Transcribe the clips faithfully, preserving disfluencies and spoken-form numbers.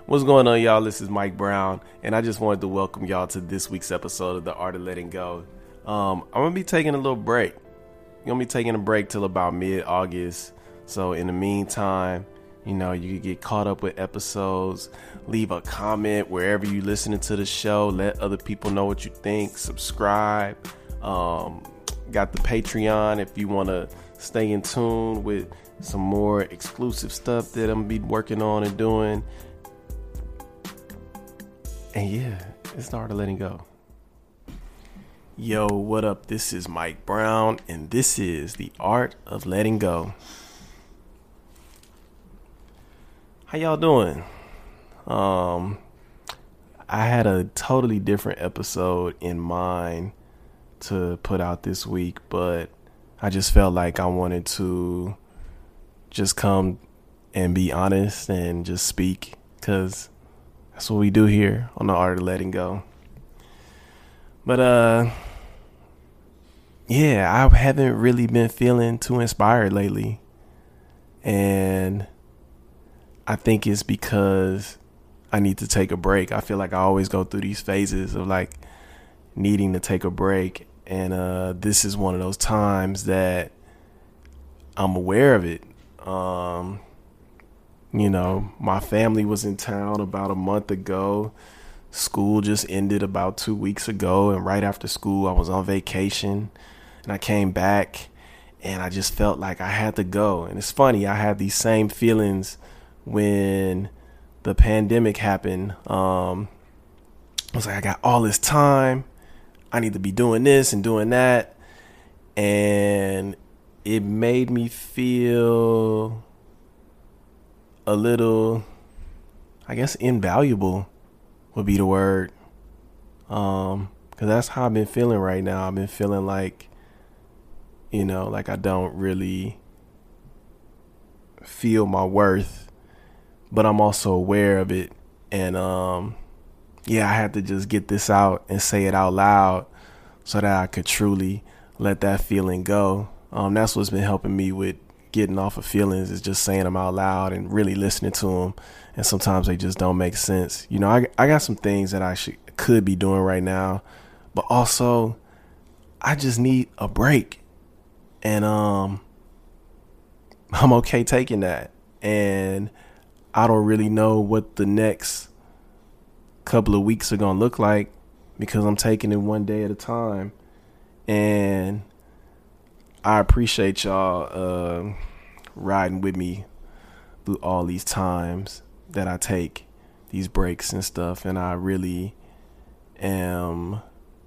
What's going on, y'all? This is Mike Brown, and I just wanted to welcome y'all to this week's episode of The Art of Letting Go. Um, I'm going to be taking a little break. I'm going to be taking a break till about mid-August. So in the meantime, you know, you can get caught up with episodes, leave a comment wherever you listening to the show, let other people know what you think, subscribe. Um, got the Patreon if you want to stay in tune with some more exclusive stuff that I'm going to be working on and doing. And yeah, it's the art of letting go. Yo, what up? This is Mike Brown, and this is the art of letting go. How y'all doing? Um, I had a totally different episode in mind to put out this week, but I just felt like I wanted to just come and be honest and just speak, because that's what we do here on the Art of Letting Go. But, uh, yeah, I haven't really been feeling too inspired lately. And I think it's because I need to take a break. I feel like I always go through these phases of like needing to take a break. And uh, this is one of those times that I'm aware of it. Um, You know, my family was in town about a month ago. School just ended about two weeks ago. And right after school, I was on vacation. And I came back and I just felt like I had to go. And it's funny, I had these same feelings when the pandemic happened. Um, I was like, I got all this time. I need to be doing this and doing that. And it made me feel a little, I guess, invaluable would be the word. Um, cause that's how I've been feeling right now. I've been feeling like, you know, like I don't really feel my worth, but I'm also aware of it. And, um, yeah, I had to just get this out and say it out loud so that I could truly let that feeling go. Um, that's what's been helping me with getting off of feelings, is just saying them out loud and really listening to them. And sometimes they just don't make sense. You know, I I got some things that I should could be doing right now, but also I just need a break. And um I'm okay taking that. And I don't really know what the next couple of weeks are gonna look like, because I'm taking it one day at a time. And I appreciate y'all uh, riding with me through all these times that I take these breaks and stuff. And I really am,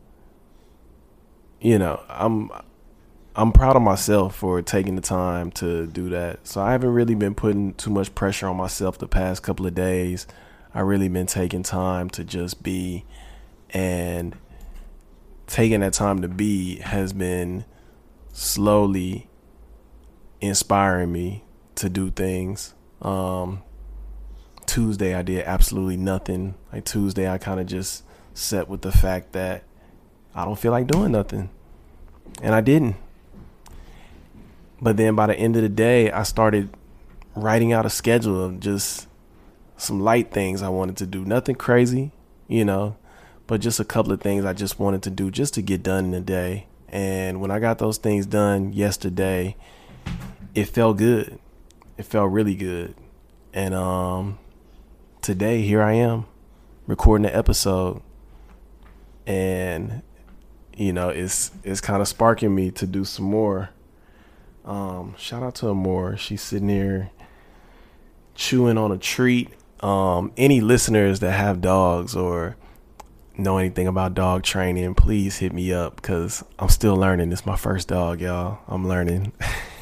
you know, I'm I'm proud of myself for taking the time to do that. So I haven't really been putting too much pressure on myself the past couple of days. I really been taking time to just be, and taking that time to be has been slowly inspiring me to do things. Um, Tuesday, I did absolutely nothing. Like Tuesday, I kind of just sat with the fact that I don't feel like doing nothing. And I didn't. But then by the end of the day, I started writing out a schedule of just some light things I wanted to do. Nothing crazy, you know, but just a couple of things I just wanted to do just to get done in a day. And when I got those things done yesterday, it felt good. It felt really good. And um, today, here I am recording the episode. And, you know, it's it's kind of sparking me to do some more. Um, shout out to Amore. She's sitting here chewing on a treat. Um, any listeners that have dogs or know anything about dog training, please hit me up, because I'm still learning. It's my first dog, y'all. I'm learning.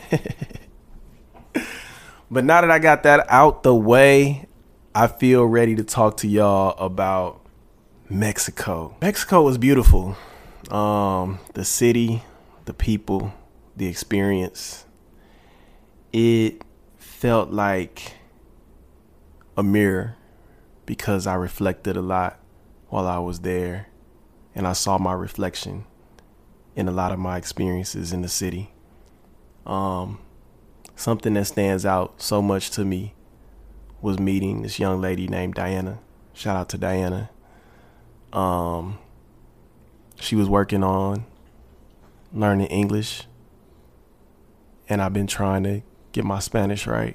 But now that I got that out the way, I feel ready to talk to y'all about Mexico. Mexico was beautiful. Um, the city, the people, the experience. It felt like a mirror, because I reflected a lot while I was there, and I saw my reflection in a lot of my experiences in the city. Um, something that stands out so much to me was meeting this young lady named Diana. Shout out to Diana. Um, she was working on learning English, and I've been trying to get my Spanish right.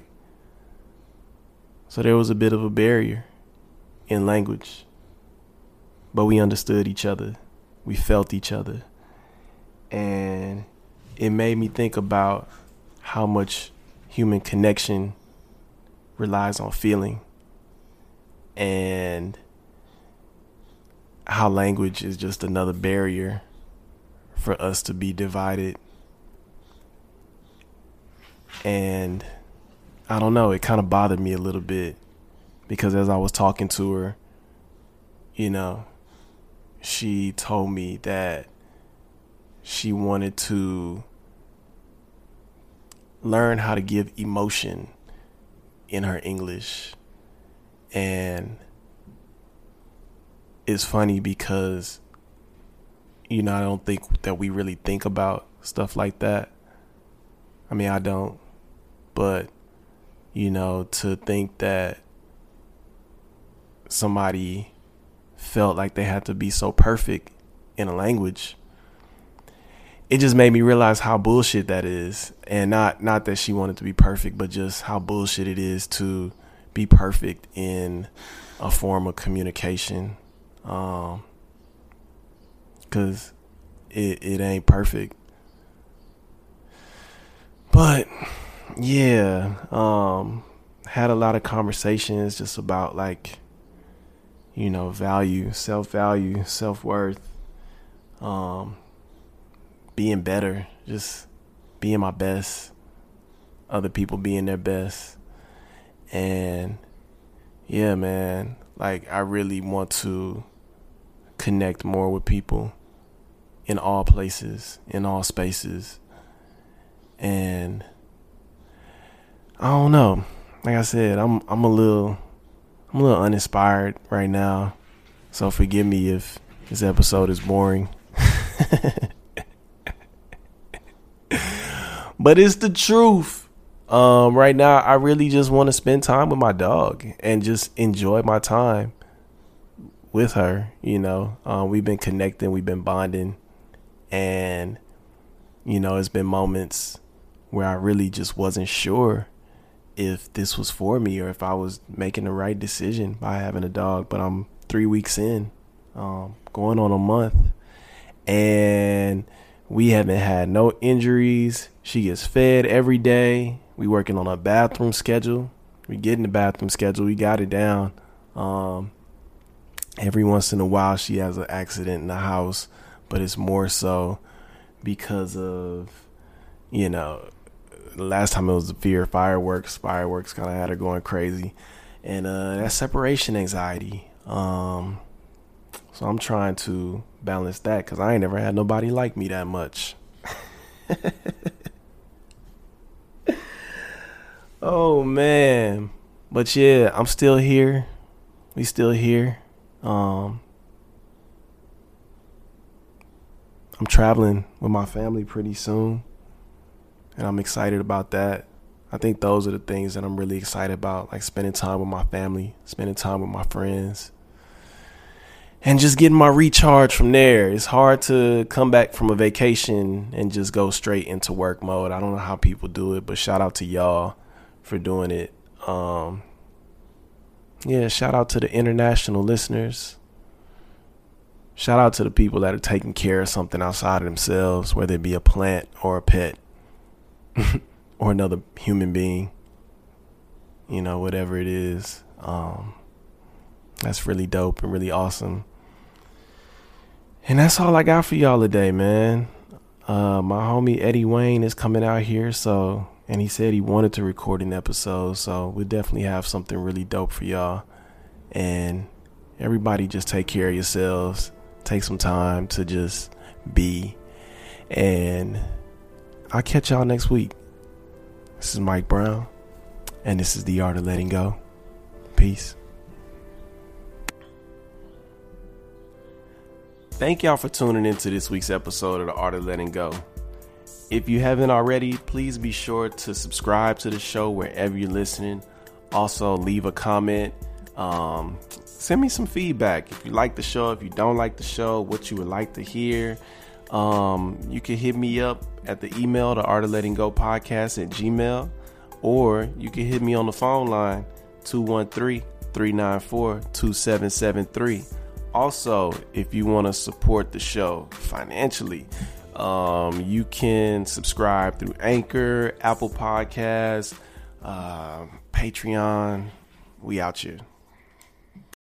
So there was a bit of a barrier in language, but we understood each other. We felt each other. And it made me think about how much human connection relies on feeling, and how language is just another barrier for us to be divided. And I don't know, it kind of bothered me a little bit, because as I was talking to her, you know, she told me that she wanted to learn how to give emotion in her English. And it's funny because, you know, I don't think that we really think about stuff like that. I mean, I don't. But, you know, to think that somebody felt like they had to be so perfect in a language, it just made me realize how bullshit that is. And not not that she wanted to be perfect, but just how bullshit it is to be perfect in a form of communication. Um, 'cause it, it ain't perfect. But yeah, um, had a lot of conversations just about, like, you know, value, self-value, self-worth, um, being better, just being my best, other people being their best. And yeah, man, like, I really want to connect more with people in all places, in all spaces. And I don't know. Like I said, I'm I'm a little I'm a little uninspired right now. So forgive me if this episode is boring. But it's the truth. Um, right now, I really just want to spend time with my dog and just enjoy my time with her. You know, um, we've been connecting, we've been bonding, and, you know, it's been moments where I really just wasn't sure if this was for me or if I was making the right decision by having a dog. But I'm three weeks in, um, going on a month, and we haven't had no injuries. She gets fed every day. We working on a bathroom schedule. We getting the bathroom schedule. We got it down. Um, every once in a while she has an accident in the house, but it's more so because of, you know, the last time it was the fear of fireworks. Fireworks kind of had her going crazy. And uh, that separation anxiety. Um, so I'm trying to balance that, because I ain't never had nobody like me that much. Oh, man. But yeah, I'm still here. We still here. Um, I'm traveling with my family pretty soon, and I'm excited about that. I think those are the things that I'm really excited about, like spending time with my family, spending time with my friends, and just getting my recharge from there. It's hard to come back from a vacation and just go straight into work mode. I don't know how people do it, but shout out to y'all for doing it. Um, yeah, shout out to the international listeners. Shout out to the people that are taking care of something outside of themselves, whether it be a plant or a pet or another human being, you know, whatever it is. Um, that's really dope and really awesome. And that's all I got for y'all today, man. Uh, my homie Eddie Wayne is coming out here, so, and he said he wanted to record an episode, so we'll definitely have something really dope for y'all. And everybody just take care of yourselves. Take some time to just be. And I'll catch y'all next week. This is Mike Brown, and this is The Art of Letting Go. Peace. Thank y'all for tuning into this week's episode of The Art of Letting Go. If you haven't already, please be sure to subscribe to the show wherever you're listening. Also, leave a comment. Um, send me some feedback. If you like the show, if you don't like the show, what you would like to hear. Um, you can hit me up at the email, the Art of Letting Go podcast at Gmail, or you can hit me on the phone line, two one three, three nine four, two seven seven three. Also, if you want to support the show financially, um, you can subscribe through Anchor, Apple Podcasts, uh, Patreon. We out here.